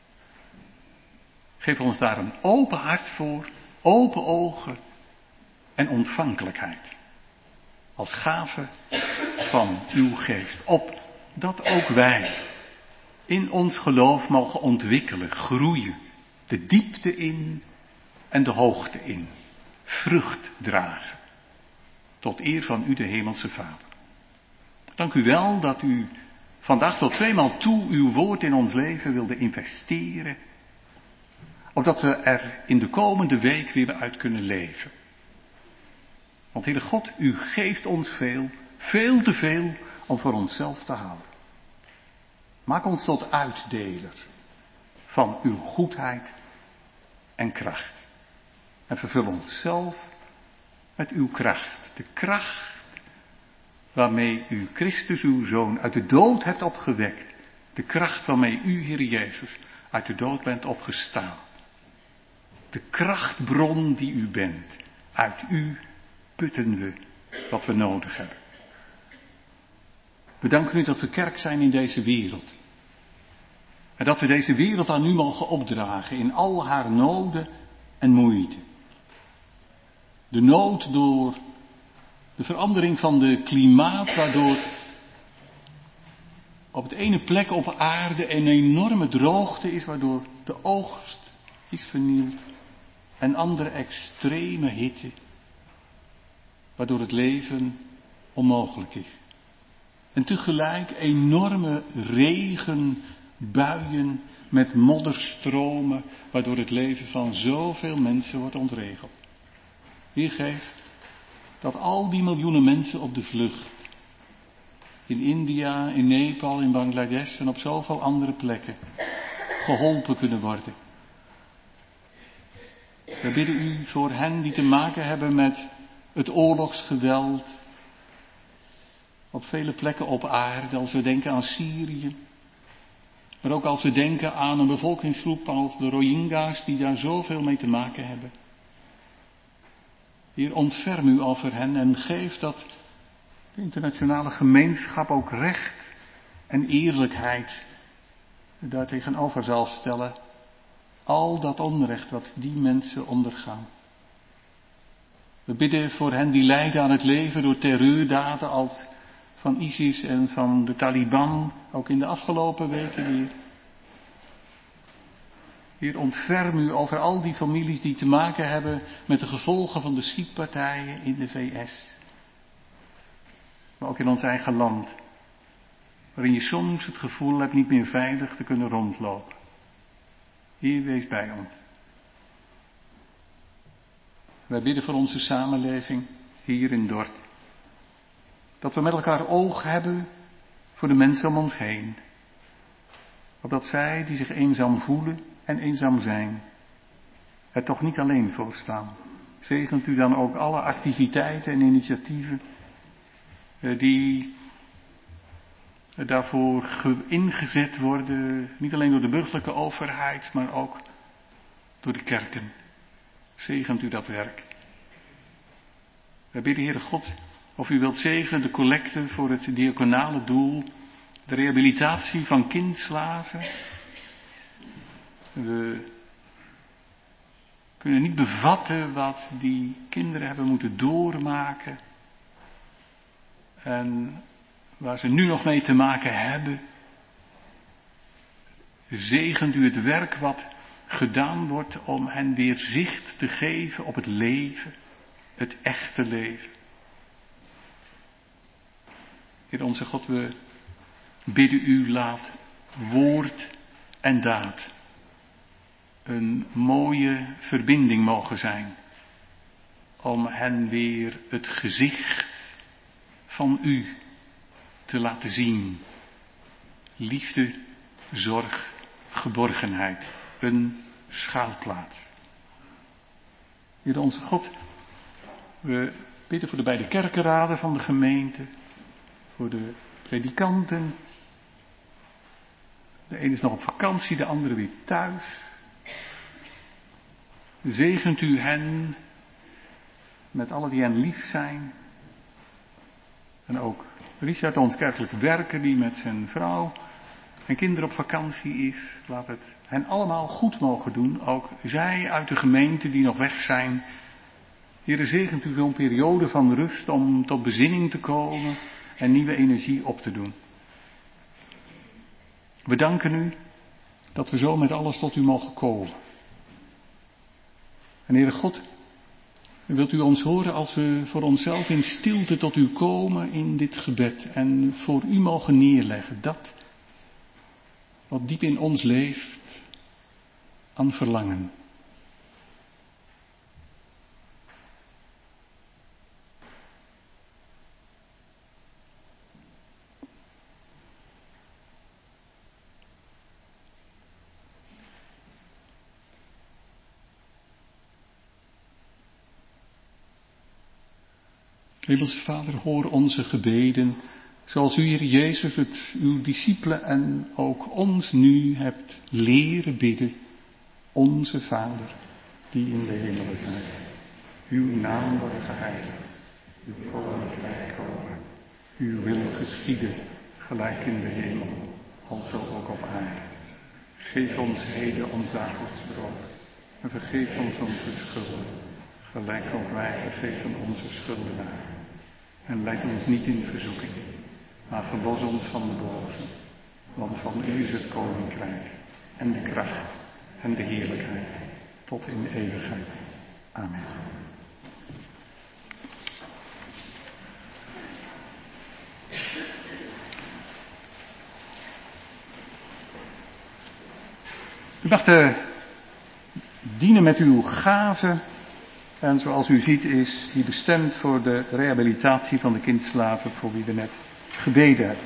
Geef ons daar een open hart voor, open ogen en ontvankelijkheid. Als gave van uw geest. Opdat ook wij in ons geloof mogen ontwikkelen, groeien. De diepte in en de hoogte in. Vrucht dragen. Tot eer van u de hemelse Vader. Dank u wel dat u vandaag tot tweemaal toe uw woord in ons leven wilde investeren. Opdat we er in de komende week weer uit kunnen leven. Want Heere God, u geeft ons veel, veel te veel om voor onszelf te houden. Maak ons tot uitdelers van uw goedheid en kracht. En vervul onszelf met uw kracht. De kracht waarmee u Christus, uw Zoon, uit de dood hebt opgewekt. De kracht waarmee u, Heer Jezus, uit de dood bent opgestaan. De krachtbron die u bent. Uit u putten we wat we nodig hebben. We danken u dat we kerk zijn in deze wereld. En dat we deze wereld aan u mogen opdragen in al haar noden en moeite. De nood door de verandering van de klimaat, waardoor op het ene plek op aarde een enorme droogte is, waardoor de oogst is vernield. En andere extreme hitte, waardoor het leven onmogelijk is. En tegelijk enorme regenbuien met modderstromen, waardoor het leven van zoveel mensen wordt ontregeld. Heer, geef dat al die miljoenen mensen op de vlucht, in India, in Nepal, in Bangladesh en op zoveel andere plekken, geholpen kunnen worden. We bidden u voor hen die te maken hebben met het oorlogsgeweld op vele plekken op aarde, als we denken aan Syrië. Maar ook als we denken aan een bevolkingsgroep als de Rohingya's die daar zoveel mee te maken hebben. Heer, ontferm u over hen en geef dat de internationale gemeenschap ook recht en eerlijkheid daar tegenover zal stellen. Al dat onrecht wat die mensen ondergaan. We bidden voor hen die lijden aan het leven door terreurdaden als van ISIS en van de Taliban, ook in de afgelopen weken weer. Heer, ontferm u over al die families die te maken hebben met de gevolgen van de schietpartijen in de V S. Maar ook in ons eigen land, waarin je soms het gevoel hebt niet meer veilig te kunnen rondlopen. Heer, wees bij ons. Wij bidden voor onze samenleving hier in Dort. Dat we met elkaar oog hebben voor de mensen om ons heen. Opdat zij die zich eenzaam voelen en eenzaam zijn, er toch niet alleen voor staan. Zegent u dan ook alle activiteiten en initiatieven die daarvoor ingezet worden, niet alleen door de burgerlijke overheid, maar ook door de kerken. Zegent u dat werk. Wij bidden, Heere God, of u wilt zegenen de collecte voor het diaconale doel, de rehabilitatie van kindslaven. We kunnen niet bevatten wat die kinderen hebben moeten doormaken en waar ze nu nog mee te maken hebben. Zegent u het werk wat gedaan wordt om hen weer zicht te geven op het leven, het echte leven. Heer onze God, we bidden u, laat woord en daad een mooie verbinding mogen zijn. Om hen weer het gezicht van u te laten zien. Liefde, zorg, geborgenheid. Een schuilplaats. Heer onze God, we bidden voor de beide kerkenraden van de gemeente. Voor de predikanten. De ene is nog op vakantie, de andere weer thuis. Zegent u hen met alle die hen lief zijn. En ook Richard, ons kerkelijk werker, die met zijn vrouw en kinderen op vakantie is. Laat het hen allemaal goed mogen doen. Ook zij uit de gemeente die nog weg zijn. Heere, zegent u zo'n periode van rust om tot bezinning te komen en nieuwe energie op te doen. We danken u dat we zo met alles tot u mogen komen. En Heere God, wilt u ons horen als we voor onszelf in stilte tot u komen in dit gebed en voor u mogen neerleggen dat wat diep in ons leeft aan verlangen. Hemelse Vader, hoor onze gebeden, zoals u, Heer Jezus, het uw discipelen en ook ons nu hebt leren bidden. Onze Vader, die in de hemelen zijt. Uw naam wordt geheiligd. Uw koninkrijk komen. Uw wil geschieden, gelijk in de hemel, alzo ook op aarde. Geef ons heden ons dagelijks brood. En vergeef ons onze schulden, gelijk ook wij vergeven onze schuldenaren. En leid ons niet in verzoeking, maar verlos ons van de boze. Want van u is het koninkrijk, en de kracht, en de heerlijkheid, tot in de eeuwigheid. Amen. U mag de dienen met uw gaven. En zoals u ziet is die bestemd voor de rehabilitatie van de kindslaven voor wie we net gebeden hebben.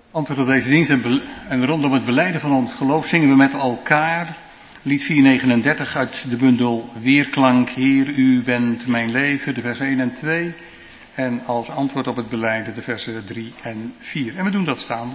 Antwoord op deze dienst en, be- en rondom het belijden van ons geloof zingen we met elkaar lied vierhonderdnegenendertig uit de bundel Weerklank. Heer, u bent mijn leven, de vers één en twee. En als antwoord op het belijden de versen drie en vier. En we doen dat staande.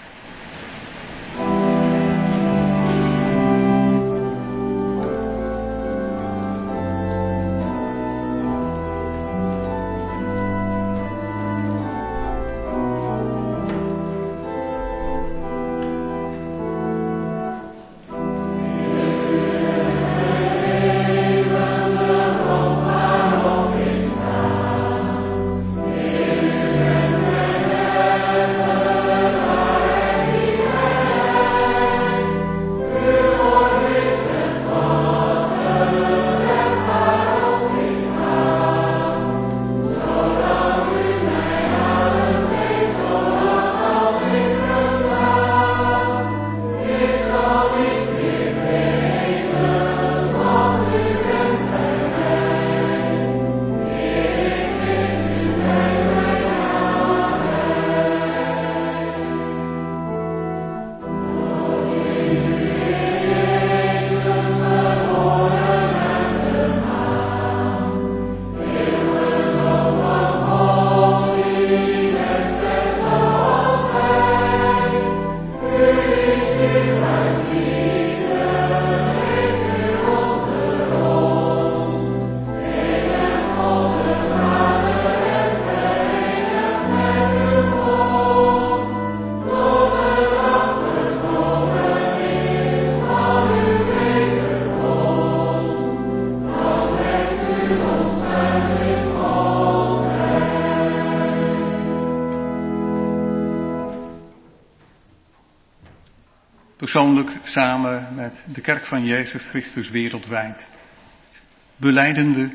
Persoonlijk samen met de kerk van Jezus Christus wereldwijd. Belijden we,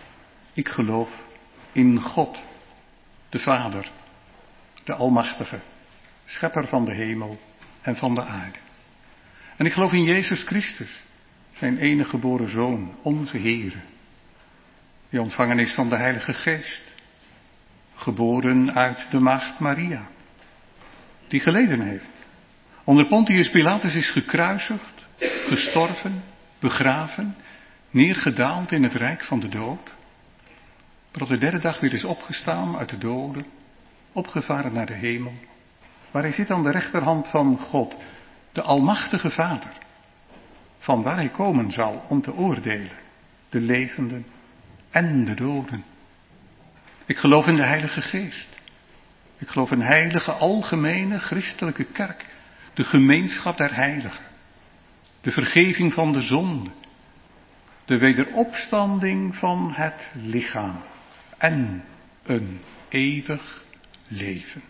ik geloof in God, de Vader, de Almachtige, schepper van de hemel en van de aarde. En ik geloof in Jezus Christus, zijn enige geboren Zoon, onze Heere, die ontvangen is van de Heilige Geest, geboren uit de maagd Maria, die geleden heeft. Onder Pontius Pilatus is gekruisigd, gestorven, begraven, neergedaald in het rijk van de dood. Maar op de derde dag weer is opgestaan uit de doden, opgevaren naar de hemel, waar hij zit aan de rechterhand van God, de Almachtige Vader, van waar hij komen zal om te oordelen, de levenden en de doden. Ik geloof in de Heilige Geest. Ik geloof in een heilige, algemene, christelijke kerk. De gemeenschap der heiligen. De vergeving van de zonde. De wederopstanding van het lichaam. En een eeuwig leven.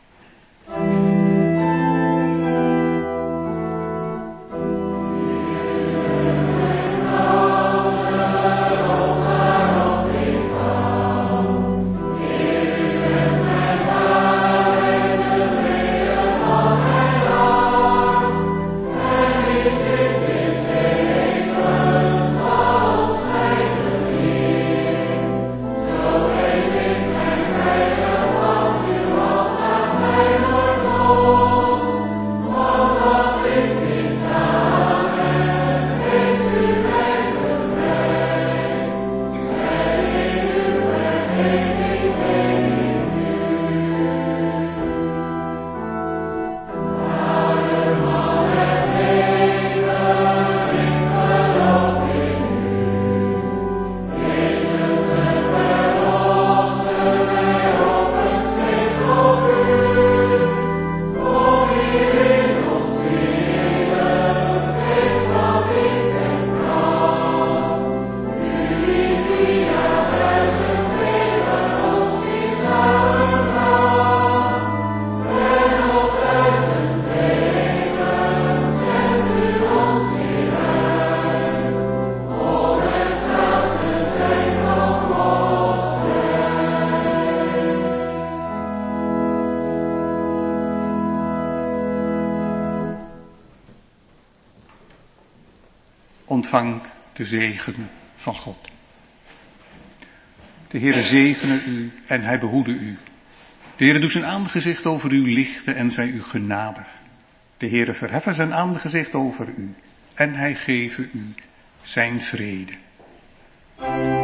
Ontvang de zegen van God. De Heere zegene u en hij behoede u. De Heere doet zijn aangezicht over u lichten en zij u genadig. De Heere verheffen zijn aangezicht over u en hij geven u zijn vrede.